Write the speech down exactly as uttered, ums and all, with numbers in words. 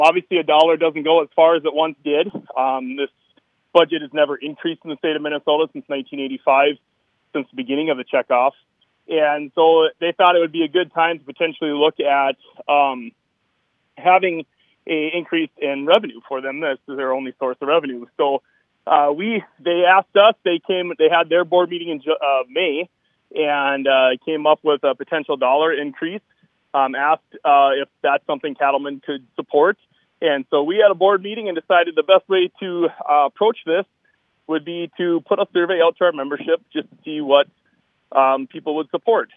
Obviously, a dollar doesn't go as far as it once did. Um, this budget has never increased in the state of Minnesota since nineteen eighty-five, since the beginning of the checkoff. And so they thought it would be a good time to potentially look at um, having a increase in revenue for them. This is their only source of revenue. So uh, we they asked us. They came. They had their board meeting in uh, May, and uh, came up with a potential dollar increase. Um, asked uh, if that's something cattlemen could support. And so we had a board meeting and decided the best way to uh, approach this would be to put a survey out to our membership just to see what um, people would support.